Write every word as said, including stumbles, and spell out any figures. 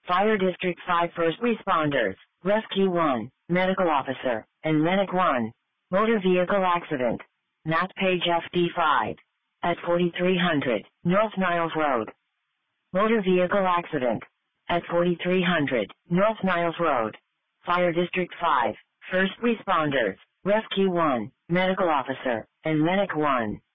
Fire District five First Responders, Rescue one, Medical Officer, and Medic one. Motor Vehicle Accident. Map page F D five. At forty-three hundred, North Niles Road. Motor Vehicle Accident. At forty-three hundred, North Niles Road. Fire District five, First Responders, Rescue one, Medical Officer, and Medic one.